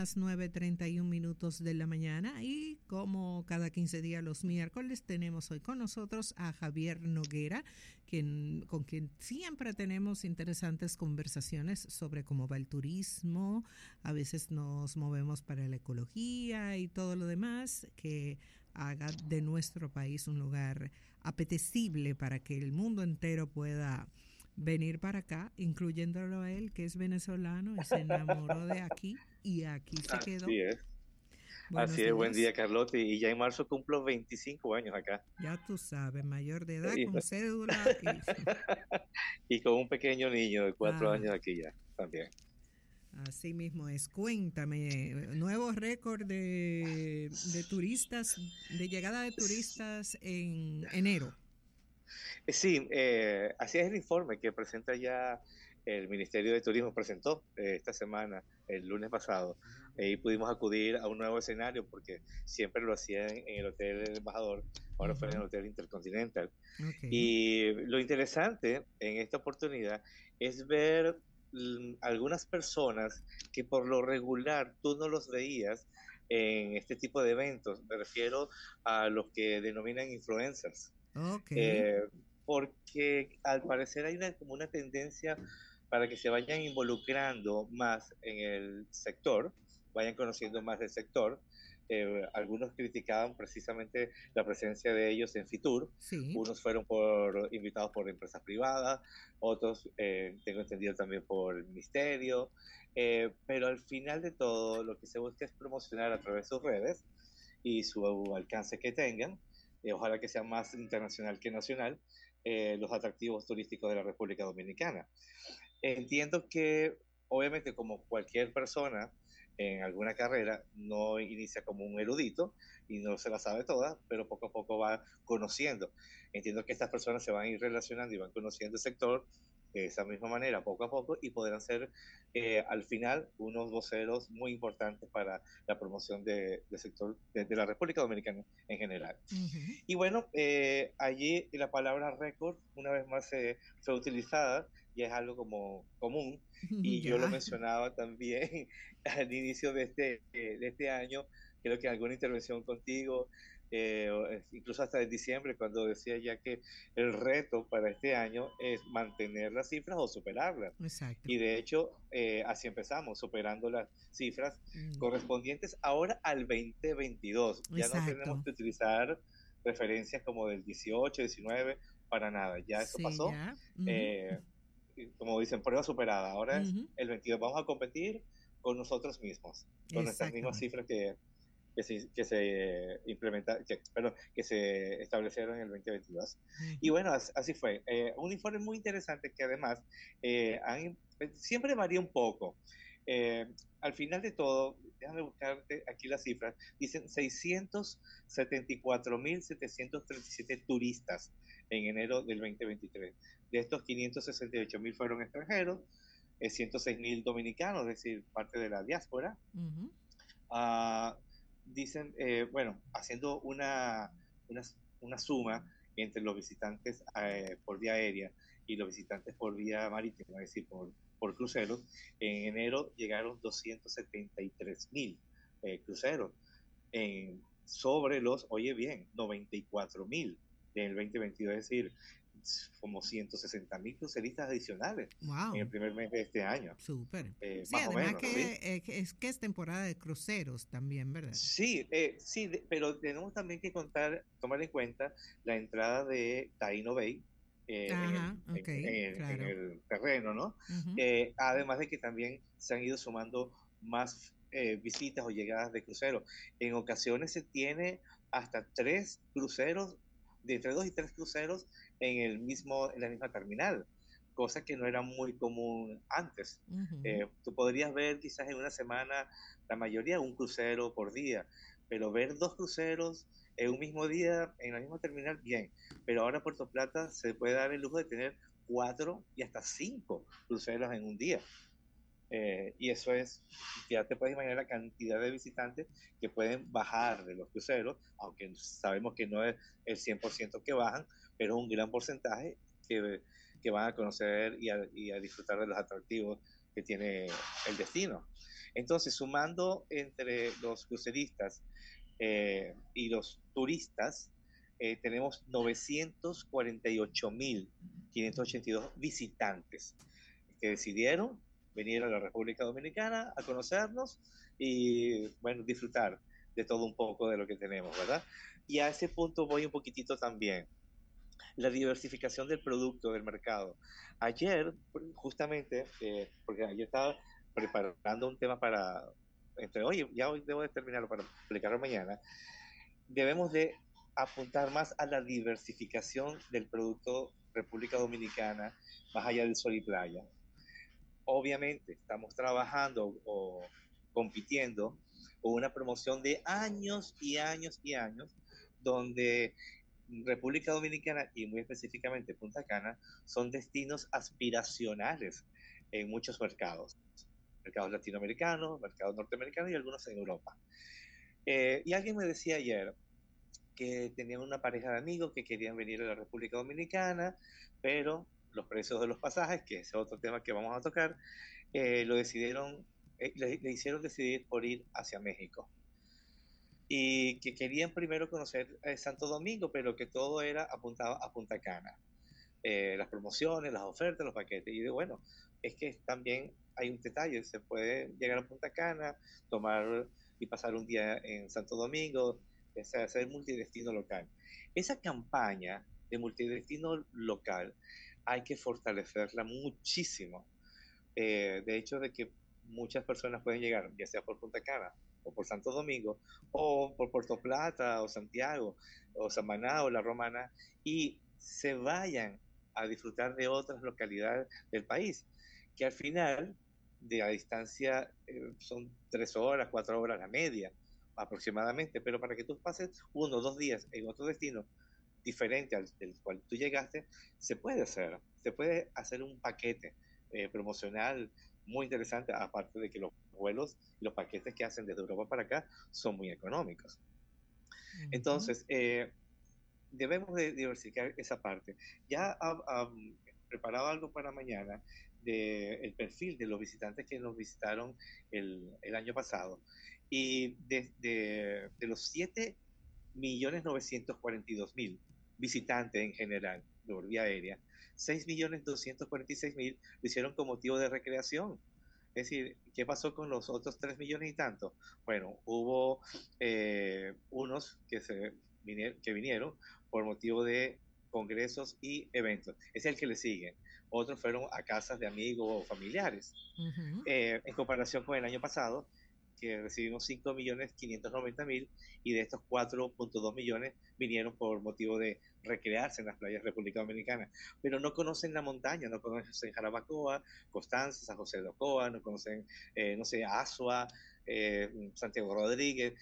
Las 9:31 de la mañana y como cada 15 días los miércoles tenemos hoy con nosotros a Javier Noguera, con quien siempre tenemos interesantes conversaciones sobre cómo va el turismo. A veces nos movemos para la ecología y todo lo demás que haga de nuestro país un lugar apetecible para que el mundo entero pueda venir para acá, incluyéndolo a él, que es venezolano y se enamoró de aquí y aquí se quedó. Así es, Buenos así es. Buen días. día, Carlota. Y ya en marzo cumplo 25 años acá. Ya tú sabes, mayor de edad, Y, con cédula y... y con un pequeño niño de 4 años Ah, aquí ya también. así mismo es. Cuéntame, nuevo récord de turistas, de llegada de S- turistas en enero. Sí, así es el informe que presenta ya el Ministerio de Turismo, presentó esta semana, el lunes pasado, y pudimos acudir a un nuevo escenario porque siempre lo hacían en el Hotel El Embajador, ahora fue en el Ujú. Hotel Intercontinental. Ok, Y lo interesante en esta oportunidad es ver algunas personas que por lo regular tú no los veías en este tipo de eventos. Me refiero a los que denominan influencers. ok. Eh, Porque al parecer hay como una tendencia para que se vayan involucrando más en el sector, vayan conociendo más del sector. Algunos criticaban precisamente la presencia de ellos en Fitur, Sí, unos fueron invitados por empresas privadas, otros tengo entendido también por el ministerio, pero al final de todo lo que se busca es promocionar a través de sus redes y su alcance que tengan, ojalá que sea más internacional que nacional, los atractivos turísticos de la República Dominicana. Entiendo que, obviamente, como cualquier persona en alguna carrera, no inicia como un erudito y no se la sabe toda, pero poco a poco va conociendo. Entiendo que estas personas se van a ir relacionando y van conociendo el sector de esa misma manera, poco a poco, y podrán ser al final unos voceros muy importantes para la promoción del sector de la República Dominicana en general. ujú. Y bueno, allí la palabra récord una vez más fue utilizada y es algo como común. Y yo lo Ya. mencionaba también al inicio de este año, creo que en alguna intervención contigo, incluso hasta en diciembre, cuando decía ya que el reto para este año es mantener las cifras o superarlas. Exacto. Y de hecho, así empezamos, superando las cifras Mm, correspondientes ahora al 2022. Ya no tenemos exacto. que utilizar referencias como del 18, 19, para nada. Ya eso Sí, pasó. ya. Ujú, Eh, Como dicen, prueba superada. Ahora es ujú. el 22. Vamos a competir con nosotros mismos, con nuestras mismas Exactamente. cifras que se establecieron en el 2022. Y Ujú. bueno, así fue. Un informe muy interesante que además siempre varía un poco. Eh, Al final de todo, déjame buscarte aquí las cifras, dicen 674.737 turistas en enero del 2023. De estos 568.000 fueron extranjeros, 106.000 dominicanos, es decir, parte de la diáspora. Ujú. Uh, Dicen, bueno, haciendo una, una, suma entre los visitantes por vía aérea y los visitantes por vía marítima, es decir, por cruceros, en enero llegaron 273.000 cruceros sobre los, oye bien, 94.000 del 2022, es decir, como 160.000 cruceristas adicionales en el Wow. primer mes de este año, Súper. Sí, más o además menos, ¿sí? que es temporada de cruceros también, ¿verdad? Sí, sí, pero tenemos también que tomar en cuenta la entrada de Taino Bay Ajá, ok, en claro. el terreno, ¿no? Ujú. Además de que también se han ido sumando más visitas o llegadas de cruceros. En ocasiones se tiene hasta 3 cruceros, de entre 2 y 3 cruceros en la misma terminal, cosa que no era muy común antes. Ujú. Tú podrías ver quizás en una semana la mayoría un crucero por día, pero ver 2 cruceros en un mismo día, en la misma terminal, bien, pero ahora Puerto Plata se puede dar el lujo de tener 4 y hasta 5 cruceros en un día. Y eso es, ya te puedes imaginar la cantidad de visitantes que pueden bajar de los cruceros, aunque sabemos que no es el 100% que bajan, pero es un gran porcentaje que van a conocer y a disfrutar de los atractivos que tiene el destino. Entonces, sumando entre los cruceristas y los turistas, tenemos 948.582 visitantes que decidieron venir a la República Dominicana a conocernos y, bueno, disfrutar de todo un poco de lo que tenemos, ¿verdad? Y a ese punto voy un poquitito también. La diversificación del producto, del mercado. Ayer, justamente, porque ayer estaba preparando un tema para, entre hoy, ya hoy debo de terminarlo para publicarlo mañana, debemos de apuntar más a la diversificación del producto República Dominicana, más allá del sol y playa. Obviamente, estamos trabajando o compitiendo con una promoción de años y años y años, donde República Dominicana y muy específicamente Punta Cana son destinos aspiracionales en muchos mercados, mercados latinoamericanos, mercados norteamericanos y algunos en Europa. Y alguien me decía ayer que tenían una pareja de amigos que querían venir a la República Dominicana, pero los precios de los pasajes, que es otro tema que vamos a tocar, lo decidieron, le hicieron decidir por ir hacia México. Y que querían primero conocer Santo Domingo, pero que todo era apuntado a Punta Cana. Las promociones, las ofertas, los paquetes. Y digo, bueno, es que también hay un detalle, se puede llegar a Punta Cana, tomar y pasar un día en Santo Domingo, es hacer multidestino local. Esa campaña de multidestino local hay que fortalecerla muchísimo. De hecho, de que muchas personas pueden llegar, ya sea por Punta Cana, o por Santo Domingo, o por Puerto Plata, o Santiago, o Samaná, o La Romana, y se vayan a disfrutar de otras localidades del país, que al final de la distancia son 3 horas, 4 horas la media aproximadamente, pero para que tú pases 1 o 2 días en otro destino diferente al del cual tú llegaste, se puede hacer un paquete promocional muy interesante, aparte de que los vuelos y los paquetes que hacen desde Europa para acá son muy económicos. Entonces, debemos de diversificar esa parte. Ya preparado algo para mañana del perfil de los visitantes que nos visitaron el año pasado. Y de los 7.942.000 visitantes en general de vía aérea, 6.246.000 lo hicieron con motivo de recreación. Es decir, ¿qué pasó con los otros 3 millones y tanto? Bueno, hubo unos que vinieron por motivo de congresos y eventos. Es el que le sigue. Otros fueron a casas de amigos o familiares. En comparación con el año pasado, que recibimos 5.590.000 y de estos 4.2 millones vinieron por motivo de recrearse en las playas de República Dominicana, pero no conocen la montaña, no conocen Jarabacoa, Constanza, San José de Ocoa, no conocen, no sé, Asua, Santiago Rodríguez,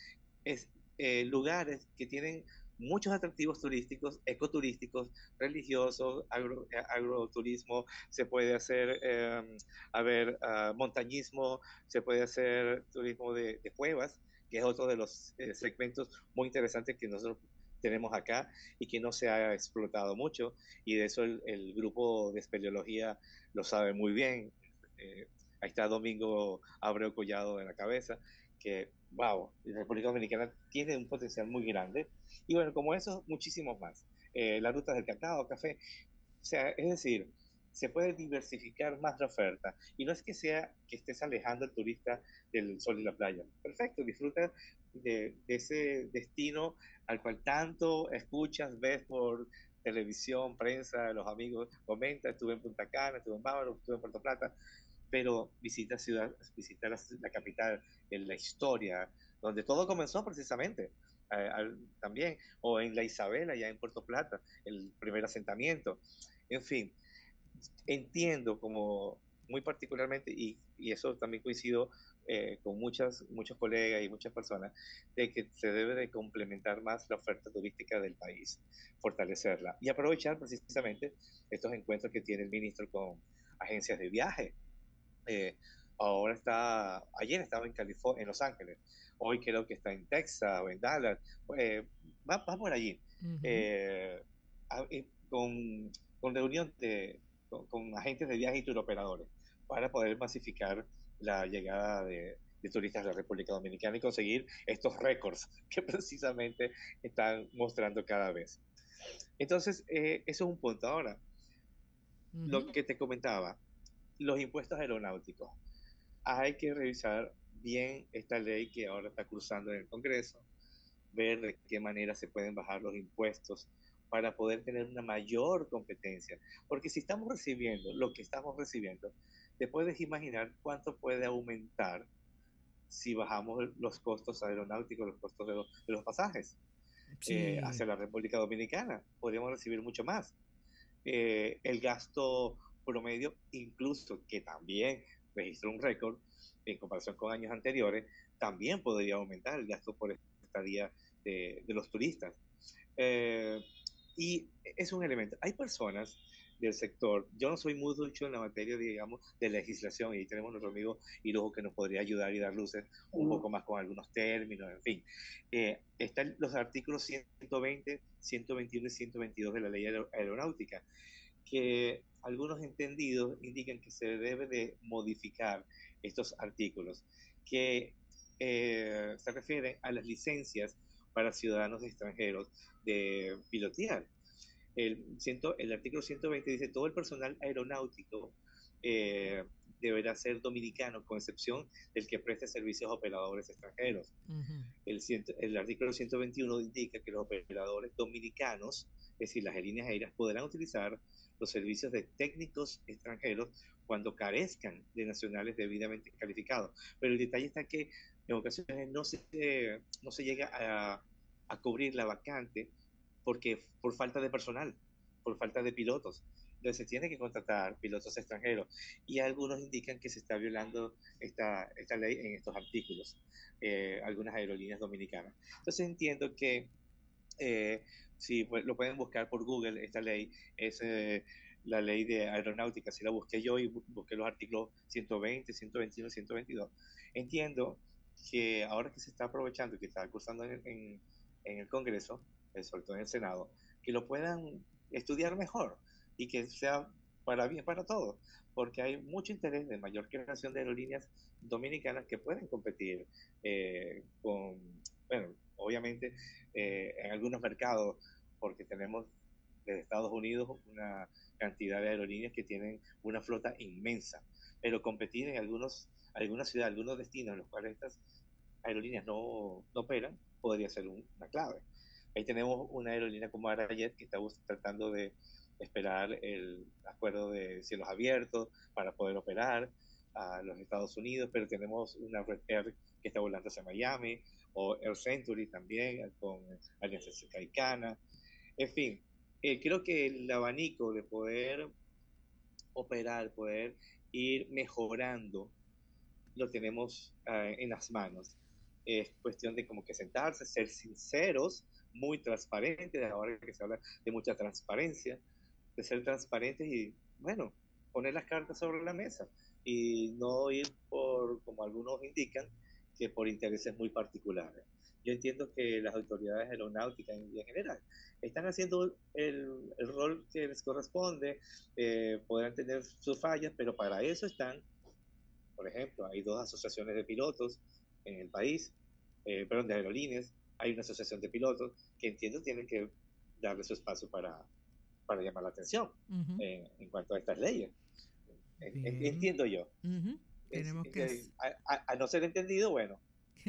lugares que tienen muchos atractivos turísticos, ecoturísticos, religiosos, agroturismo, se puede hacer, montañismo, se puede hacer turismo de cuevas, que es otro de los segmentos muy interesantes que nosotros tenemos acá y que no se ha explotado mucho, y de eso el grupo de espeleología lo sabe muy bien. Ahí está Domingo Abreu Collado en la cabeza, que, wow, la República Dominicana tiene un potencial muy grande. Y bueno, como eso, muchísimos más. Las rutas del cacao, café. O sea, es decir, se puede diversificar más la oferta. Y no es que sea que estés alejando al turista del sol y la playa. Perfecto, disfruta de ese destino al cual tanto escuchas, ves por televisión, prensa, los amigos comentan, estuve en Punta Cana, estuve en Bávaro, estuve en Puerto Plata, pero visita la capital, en la historia, donde todo comenzó precisamente, también, o en la Isabela, ya en Puerto Plata, el primer asentamiento. En fin, entiendo como muy particularmente, y eso también coincido con muchos colegas y muchas personas, de que se debe de complementar más la oferta turística del país, fortalecerla y aprovechar precisamente estos encuentros que tiene el ministro con agencias de viaje. Eh, ayer estaba en California, en Los Ángeles, hoy creo que está en Texas o en Dallas, va por allí, eh, con, reunión con agentes de viaje y turoperadores para poder masificar la llegada de turistas de la República Dominicana y conseguir estos récords que precisamente están mostrando cada vez. Entonces, eso es un punto. Ahora, lo que te comentaba, los impuestos aeronáuticos. Hay que revisar bien esta ley que ahora está cruzando en el Congreso, ver de qué manera se pueden bajar los impuestos para poder tener una mayor competencia. Porque si estamos recibiendo lo que estamos recibiendo, te puedes imaginar cuánto puede aumentar si bajamos los costos aeronáuticos, los costos de los pasajes hacia la República Dominicana. Podríamos recibir mucho más. El gasto promedio, incluso que también registra un récord en comparación con años anteriores, también podría aumentar el gasto por estadía de los turistas. Y es un elemento. Hay personas del sector, yo no soy muy ducho en la materia, digamos, de legislación, y tenemos nuestro amigo Irojo que nos podría ayudar y dar luces un poco más con algunos términos, en fin. Están los artículos 120, 121 y 122 de la ley aeronáutica, que algunos entendidos indican que se debe de modificar estos artículos, que se refieren a las licencias para ciudadanos extranjeros de pilotear. El artículo 120 dice: todo el personal aeronáutico deberá ser dominicano, con excepción del que preste servicios a operadores extranjeros. El artículo 121 indica que los operadores dominicanos, es decir, las aerolíneas aéreas, podrán utilizar los servicios de técnicos extranjeros cuando carezcan de nacionales debidamente calificados. Pero el detalle está que en ocasiones no se llega a cubrir la vacante porque por falta de personal, por falta de pilotos. Entonces se tiene que contratar pilotos extranjeros, y algunos indican que se está violando esta ley en estos artículos, algunas aerolíneas dominicanas. Entonces entiendo que si pues, lo pueden buscar por Google, esta ley es la ley de aeronáutica. Si la busqué yo y busqué los artículos 120, 121, 122, entiendo que ahora que se está aprovechando y que está cursando en el Congreso, sobre todo en el Senado, que lo puedan estudiar mejor y que sea para bien para todos, porque hay mucho interés de mayor creación de aerolíneas dominicanas que pueden competir bueno, obviamente en algunos mercados, porque tenemos desde Estados Unidos una cantidad de aerolíneas que tienen una flota inmensa, pero competir en algunas ciudades, algunos destinos en los cuales estas aerolíneas no operan, podría ser una clave. Ahí tenemos una aerolínea como Arajet que está tratando de esperar el acuerdo de cielos abiertos para poder operar a los Estados Unidos, pero tenemos una Red Air que está volando hacia Miami, o Air Century también, con Alianza Caicana. En fin, creo que el abanico de poder operar, poder ir mejorando, lo tenemos en las manos. Es cuestión de como que sentarse, ser sinceros, muy transparentes, ahora que se habla de mucha transparencia, de ser transparentes y, bueno, poner las cartas sobre la mesa y no ir por, como algunos indican, que por intereses muy particulares. Yo entiendo que las autoridades aeronáuticas en general están haciendo el rol que les corresponde, podrán tener sus fallas, pero para eso están. Por ejemplo, hay 2 asociaciones de pilotos en el país, de aerolíneas. Hay una asociación de pilotos que entiendo tienen que darle su espacio para llamar la atención en cuanto a estas leyes. Entiendo yo. Tenemos a no ser entendido, bueno,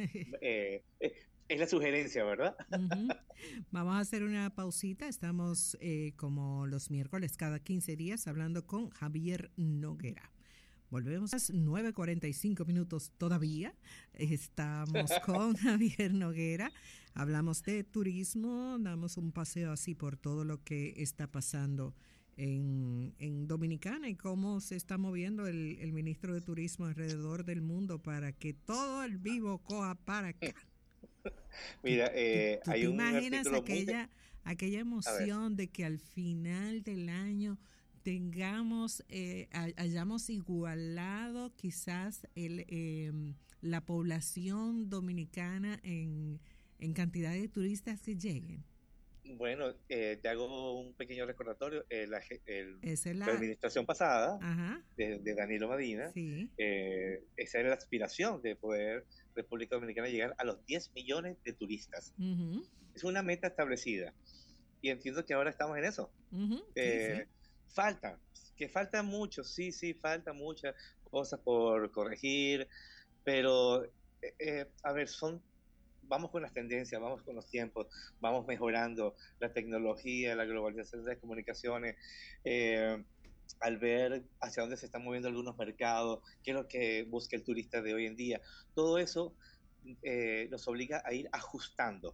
es la sugerencia, ¿verdad? Vamos a hacer una pausita. Estamos como los miércoles cada 15 días hablando con Javier Noguera. Volvemos a las 9:45 todavía. Estamos con Javier Noguera. Hablamos de turismo, damos un paseo así por todo lo que está pasando en Dominicana y cómo se está moviendo el ministro de Turismo alrededor del mundo para que todo el vivo coja para acá. Mira, ¿Tú hay te un imaginas artículo aquella emoción de que al final del año tengamos, hayamos igualado quizás la población dominicana en cantidad de turistas que lleguen? Bueno, te hago un pequeño recordatorio. Esa es La la... administración pasada Ajá, de Danilo Medina, sí. esa era la aspiración de poder República Dominicana llegar a los 10 millones de turistas. Ujú, Es una meta establecida y entiendo que ahora estamos en eso. ujú, sí, Eh, sí. falta, que falta mucho, sí, sí, falta muchas cosas por corregir, pero a ver, vamos con las tendencias, vamos con los tiempos, vamos mejorando la tecnología, la globalización de las comunicaciones, eh, al ver hacia dónde se están moviendo algunos mercados, qué es lo que busca el turista de hoy en día. Todo eso nos obliga a ir ajustando.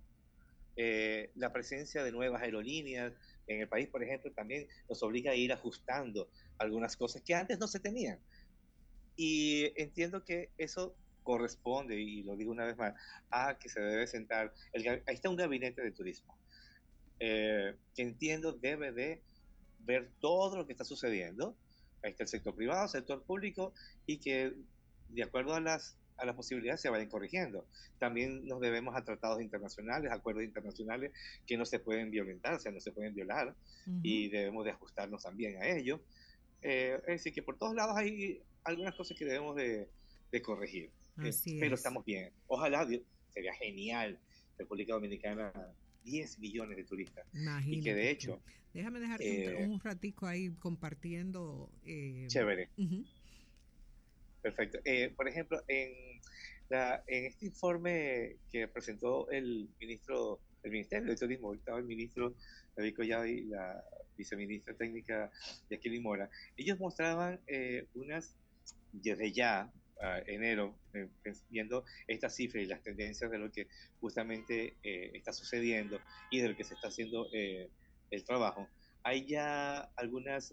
La presencia de nuevas aerolíneas en el país, por ejemplo, también nos obliga a ir ajustando algunas cosas que antes no se tenían. Y entiendo que eso corresponde, y lo digo una vez más, a que se debe sentar, ahí está un gabinete de turismo, que entiendo debe de ver todo lo que está sucediendo. Ahí está el sector privado, el sector público, y que de acuerdo a las posibilidades se vayan corrigiendo. También nos debemos a tratados internacionales, acuerdos internacionales que no se pueden violentar, o sea, no se pueden violar, Ujú, y debemos de ajustarnos también a ello. Es decir, que por todos lados hay algunas cosas que debemos de corregir, así pero es. estamos bien. Ojalá, sería genial, República Dominicana, 10 millones de turistas, y que Imagínate de tú. hecho, Déjame dejarte eh, un ratico ahí compartiendo. chévere, Ujú, perfecto. Por ejemplo, en este informe que presentó el Ministerio de Turismo, estaba el ministro David Collado y la viceministra técnica Jacqueline Mora, ellos mostraban desde ya, enero, viendo estas cifras y las tendencias de lo que justamente está sucediendo y de lo que se está haciendo el trabajo, hay ya algunas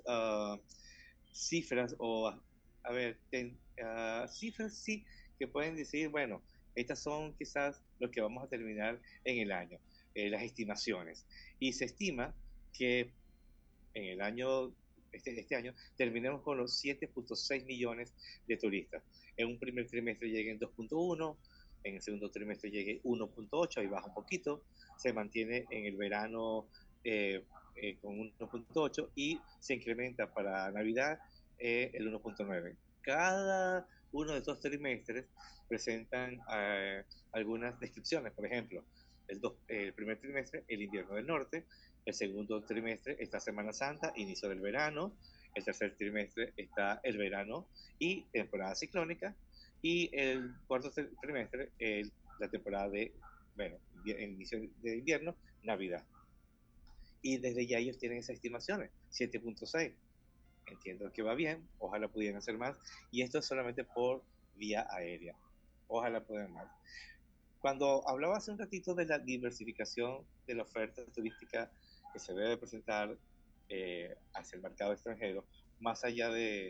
cifras a ver, cifras sí que pueden decir, bueno, estas son quizás lo que vamos a terminar en el año, las estimaciones. Y se estima que en el año, este año, terminemos con los 7.6 millones de turistas. En un primer trimestre lleguen 2.1, en el segundo trimestre llegue 1.8, ahí baja un poquito, se mantiene en el verano con 1.8 y se incrementa para Navidad el 1.9. Cada uno de estos trimestres presentan algunas descripciones, por ejemplo, el primer trimestre, el invierno del norte, el segundo trimestre está Semana Santa, inicio del verano. El tercer trimestre está el verano y temporada ciclónica. Y el cuarto trimestre, la temporada de, bueno, el inicio de invierno, Navidad. Y desde ya ellos tienen esas estimaciones, 7.6. Entiendo que va bien, ojalá pudieran hacer más. Y esto es solamente por vía aérea. Ojalá pudieran más. Cuando hablaba hace un ratito de la diversificación de la oferta turística que se debe presentar hacia el mercado extranjero, más allá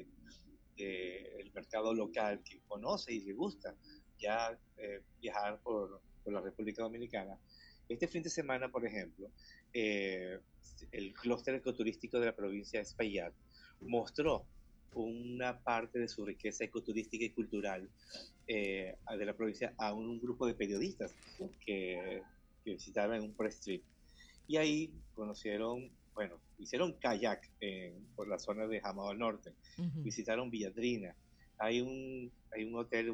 el mercado local que conoce y le gusta ya viajar por la República Dominicana. Este fin de semana, por ejemplo, eh, el clúster ecoturístico de la provincia de Espaillat mostró una parte de su riqueza ecoturística y cultural de la provincia a un grupo de periodistas que, que visitaron en un press trip. Y ahí conocieron, bueno, hicieron kayak por la zona de Jamao al Norte, ujú. visitaron Villadrina. Hay un hotel,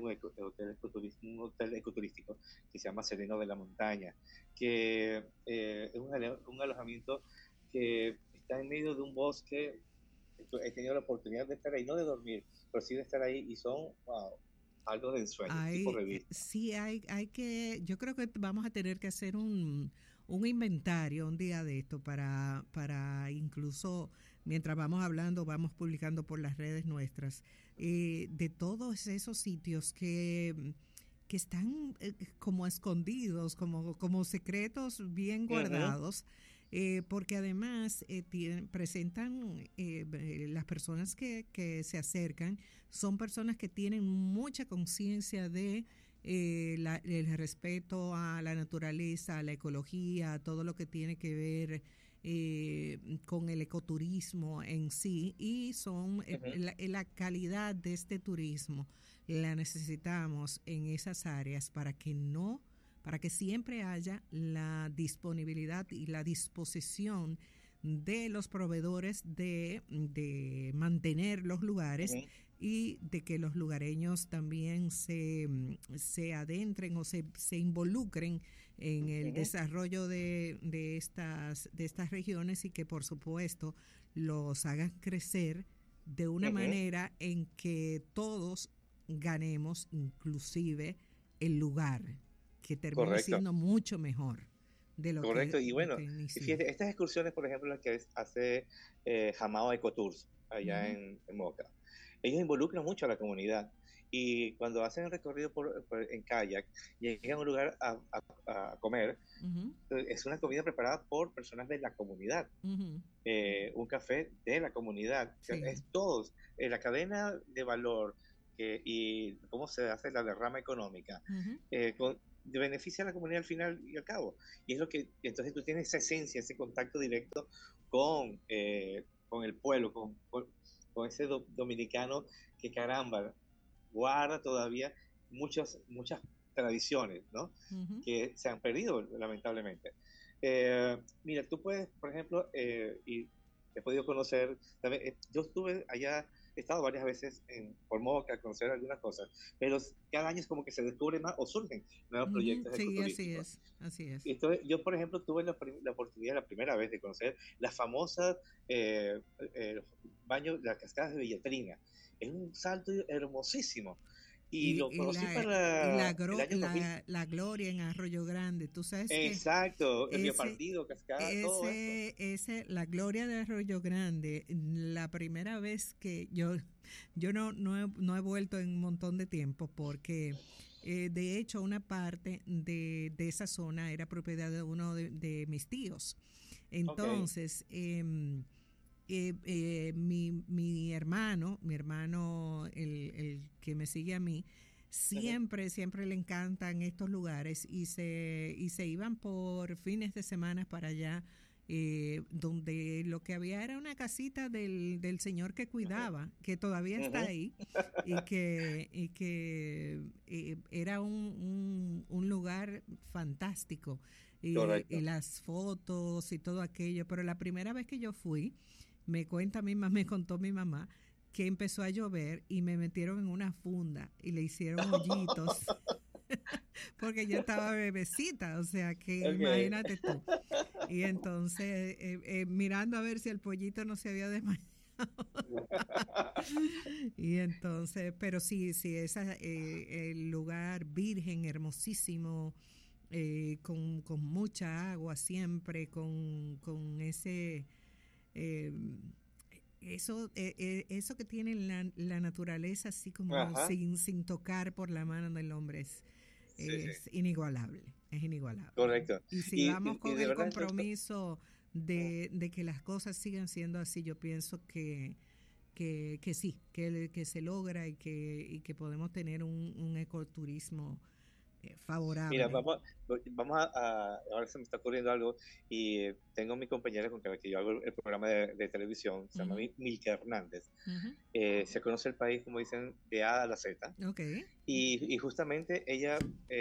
un hotel ecoturístico que se llama Sereno de la Montaña, que es un alojamiento que está en medio de un bosque. He tenido la oportunidad de estar ahí, no de dormir, pero sí de estar ahí y son, wow, algo de ensueño, tipo revista. Sí, hay que, yo creo que vamos a tener que hacer un inventario un día de esto para incluso, mientras vamos hablando, vamos publicando por las redes nuestras, de todos esos sitios que están como escondidos, como secretos bien Uh -huh, guardados, porque además presentan las personas que se acercan, son personas que tienen mucha conciencia de el respeto a la naturaleza, a la ecología, a todo lo que tiene que ver con el ecoturismo en sí, y son uh -huh. la calidad de este turismo la necesitamos en esas áreas para que no para que siempre haya la disponibilidad y la disposición de los proveedores de mantener los lugares Ujú, y de que los lugareños también se adentren o se involucren en el ujú, desarrollo de estas regiones y que por supuesto los hagan crecer de una ujú. manera en que todos ganemos, inclusive el lugar, que termine Correcto. siendo mucho mejor de Correcto, y lo bueno, que y inició. fíjate, estas excursiones, por ejemplo, las que hace Jamao Ecotours, allá Ujú. en Moca, ellos involucran mucho a la comunidad, y cuando hacen el recorrido en kayak, llegan a un lugar a comer, Ujú, es una comida preparada por personas de la comunidad, ujú. un café de la comunidad, Sí. es todos, la cadena de valor y cómo se hace la derrama económica, Ujú, beneficia a la comunidad al final y al cabo. Y es lo que, entonces tú tienes esa esencia, ese contacto directo con el pueblo, con ese dominicano que caramba, guarda todavía muchas tradiciones, ¿no? ujú. Que se han perdido, lamentablemente. Mira, tú puedes, por ejemplo, y he podido conocer, también, yo estuve allá, he estado varias veces por Moca, conocer algunas cosas, pero cada año es como que se descubren más o surgen nuevos Ujú, proyectos sí, así ecoturísticos. es, así es. Entonces, yo, por ejemplo, tuve la oportunidad la primera vez de conocer las famosas eh, eh, baños, las cascadas de Villatrina. Es un salto hermosísimo. Y Y, lo y conocí la, y para el año 2000. la gloria en Arroyo Grande, tú sabes que Exacto, el ese, biopartido, cascada, todo eso. la gloria de Arroyo Grande, la primera vez que yo no he vuelto en un montón de tiempo porque de hecho una parte de esa zona era propiedad de uno de mis tíos. Ok. Entonces, mi hermano, el que me sigue a mí, Ujú, siempre le encantan estos lugares y se iban por fines de semana para allá, donde lo que había era una casita del señor que ujú, cuidaba, que todavía está ujú. ahí y que era un lugar fantástico. Y Correcto. las fotos y todo aquello, pero la primera vez que yo fui, me contó mi mamá que empezó a llover y me metieron en una funda y le hicieron hoyitos porque yo estaba bebecita, o sea que Ok. imagínate tú. Y entonces mirando a ver si el pollito no se había desmayado. Y entonces, pero sí, sí, el lugar virgen, hermosísimo, con mucha agua siempre, con ese eh, eso que tiene la naturaleza así como Ajá. sin tocar por la mano del hombre Sí, sí. es inigualable, es inigualable. Correcto. Y si Y, vamos y con de el verdad, entonces, compromiso de que las cosas sigan siendo así, yo pienso que sí, que se logra y que podemos tener un ecoturismo mira, favorable. ahora se me está ocurriendo algo y tengo mi compañera con la que yo hago el programa de televisión, se llama Ujú, Milka Hernández. ujú. Se conoce el país, como dicen, de A a la Z. Ok. Y justamente ella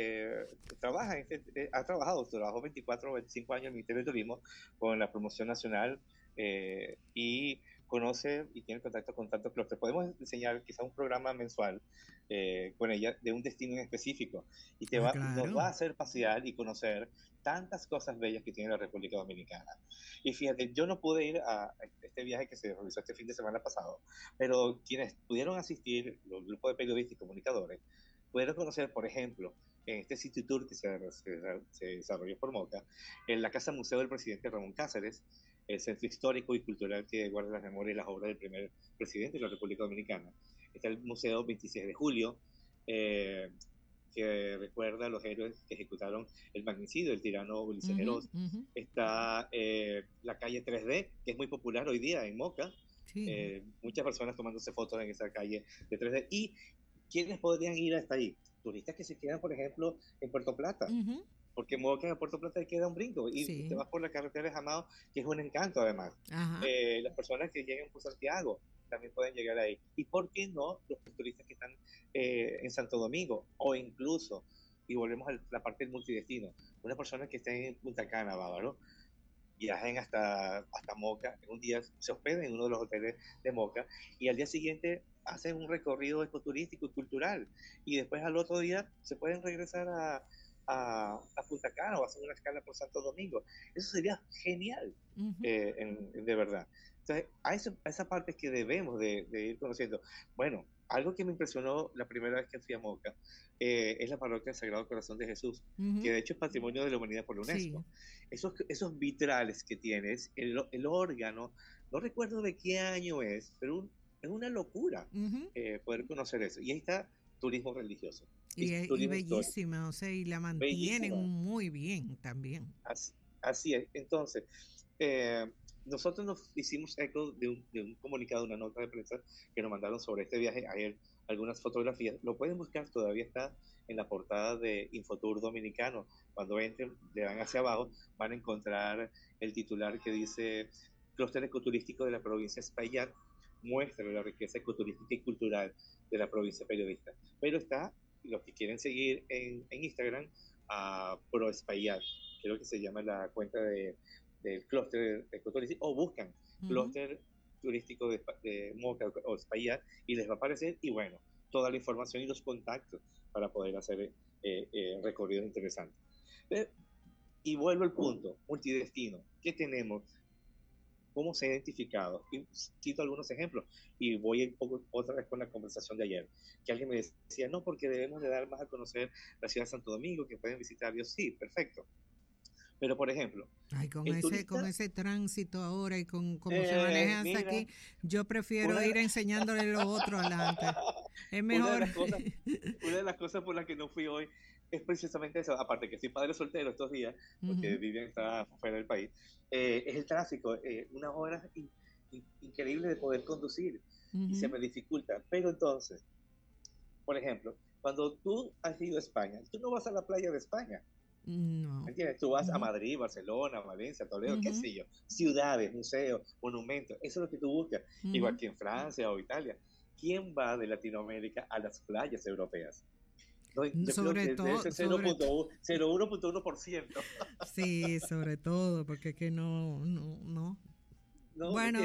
trabajó 24 o 25 años en el Ministerio de Turismo con la promoción nacional y conoce y tiene contacto con tantos clubes. Podemos diseñar quizá un programa mensual con ella de un destino en específico y Ah, nos claro. va a hacer pasear y conocer tantas cosas bellas que tiene la República Dominicana. Y fíjate, yo no pude ir a este viaje que se realizó este fin de semana pasado, pero quienes pudieron asistir, los grupos de periodistas y comunicadores, pudieron conocer, por ejemplo, en este City Tour que se desarrolló por Moca, en la Casa Museo del Presidente Ramón Cáceres, el centro histórico y cultural que guarda las memorias y las obras del primer presidente de la República Dominicana. Está el Museo 26 de Julio, eh, que recuerda a los héroes que ejecutaron el magnicidio del tirano Ulises Ujú, Herós. ujú. Está la calle 3D, que es muy popular hoy día en Moca. Sí. Muchas personas tomándose fotos en esa calle de 3D. ¿Y quiénes podrían ir hasta ahí? Turistas que se quedan, por ejemplo, en Puerto Plata, Ujú. porque Moca a Puerto Plata queda un brinco y te Sí. vas por la carretera de Jamao, que es un encanto además. Ajá. Las personas que lleguen por Santiago también pueden llegar ahí. ¿Y por qué no los turistas que están en Santo Domingo o incluso y volvemos a la parte del multidestino. Una persona que esté en Punta Cana, Bávaro, viajen hasta Moca, un día se hospeden en uno de los hoteles de Moca y al día siguiente hacen un recorrido ecoturístico y cultural y después al otro día se pueden regresar a Punta Cana o hacer una escala por Santo Domingo. Eso sería genial, de verdad. Entonces, a esa parte que debemos de ir conociendo. Bueno, algo que me impresionó la primera vez que fui a Moca es la parroquia del Sagrado Corazón de Jesús, que de hecho es Patrimonio de la Humanidad por la UNESCO. Sí. Esos vitrales que tienes, el órgano, no recuerdo de qué año es, pero es una locura poder conocer eso. Y ahí está turismo religioso. Y bellísima, o sea, y la mantienen muy bien también. Así es. Entonces, nosotros nos hicimos eco de un comunicado, una nota de prensa que nos mandaron sobre este viaje ayer, algunas fotografías. Lo pueden buscar, todavía está en la portada de Infotour Dominicano. Cuando entren, le dan hacia abajo, van a encontrar el titular que dice: Clúster ecoturístico de la provincia de Espaillat muestra la riqueza ecoturística y cultural de la provincia periodista. Pero está, los que quieren seguir en Instagram, a Pro Espaillat, creo que se llama la cuenta del clúster ecoturístico, o buscan clúster turístico de Moca o Espaillat y les va a aparecer, y bueno, toda la información y los contactos para poder hacer recorridos interesantes. Y vuelvo al punto, multidestino. ¿Qué tenemos? ¿Cómo se ha identificado? Y cito algunos ejemplos y voy un poco otra vez con la conversación de ayer, que alguien me decía, no, porque debemos de dar más a conocer la ciudad de Santo Domingo, que pueden visitar. Yo, sí, perfecto. Pero, por ejemplo... Ay, con ese tránsito ahora y con cómo se maneja hasta aquí, yo prefiero ir enseñándole lo otro adelante. Es mejor. Una de las cosas por las que no fui hoy es precisamente eso. Aparte que soy padre soltero estos días, porque Vivian está fuera del país, es el tráfico. Unas horas increíbles de poder conducir y se me dificulta. Pero entonces, por ejemplo, cuando tú has ido a España, tú no vas a la playa de España. No. ¿Entiendes? Tú vas a Madrid, Barcelona, Valencia, Toledo, qué sé yo, ciudades, museos, monumentos, eso es lo que tú buscas, igual que en Francia o Italia. ¿Quién va de Latinoamérica a las playas europeas? No, yo sobre creo que todo, 0.1%. Sí, sobre todo, porque es que no. No, bueno,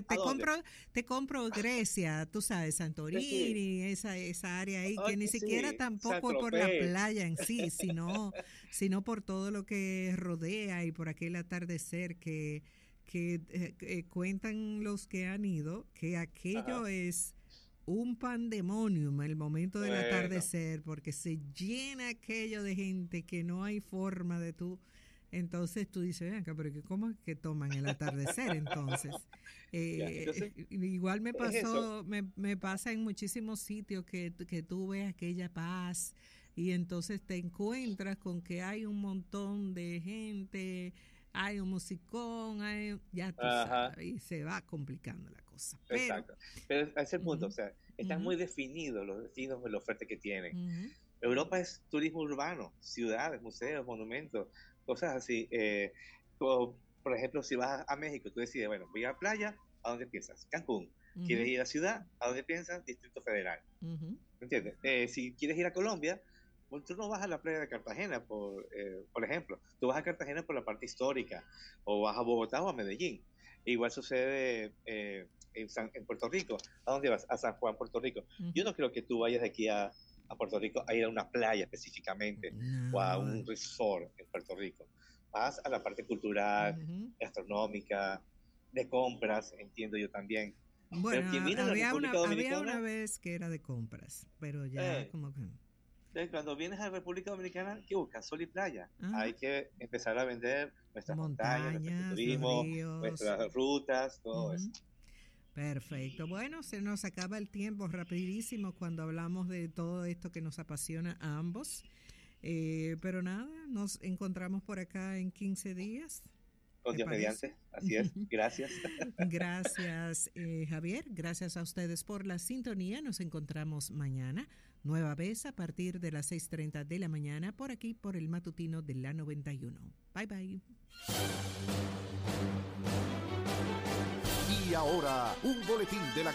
te compro Grecia, tú sabes, Santorini, esa área ahí, que ni siquiera tampoco es por la playa en sí, sino por todo lo que rodea y por aquel atardecer que cuentan los que han ido, que aquello es un pandemonium el momento del atardecer, porque se llena aquello de gente que no hay forma de tú. Entonces tú dices, venga, pero ¿cómo es que toman el atardecer entonces? Igual me pasa en muchísimos sitios que tú ves aquella paz y entonces te encuentras con que hay un montón de gente, hay un musicón, ya tú sabes, y se va complicando la cosa. Exacto. Pero ese es el punto, o sea, están muy definidos los destinos, la oferta que tienen. Europa es turismo urbano, ciudades, museos, monumentos, cosas así. Por ejemplo, si vas a México, tú decides, bueno, voy a la playa, ¿a dónde piensas? Cancún. ¿Quieres ir a la ciudad? ¿A dónde piensas? Distrito Federal. ¿Me entiendes? Si quieres ir a Colombia, pues tú no vas a la playa de Cartagena, por ejemplo. Tú vas a Cartagena por la parte histórica, o vas a Bogotá o a Medellín. Igual sucede en Puerto Rico. ¿A dónde vas? A San Juan, Puerto Rico. Yo no creo que tú vayas de aquí a Puerto Rico a ir a una playa específicamente o a un resort en Puerto Rico. Vas a la parte cultural, gastronómica, de compras, entiendo yo también. Bueno, había una vez que era de compras, pero ya como que... Cuando vienes a la República Dominicana, ¿qué buscas? Sol y playa. Hay que empezar a vender nuestras montañas, nuestro turismo, nuestras rutas, todo eso. Perfecto. Bueno, se nos acaba el tiempo rapidísimo cuando hablamos de todo esto que nos apasiona a ambos. Pero nada, nos encontramos por acá en 15 días. Con Dios mediante, así es. Gracias. Gracias, Javier. Gracias a ustedes por la sintonía. Nos encontramos mañana, nueva vez a partir de las 6:30 de la mañana, por aquí, por el matutino de la 91. Bye, bye. Y ahora, un boletín de la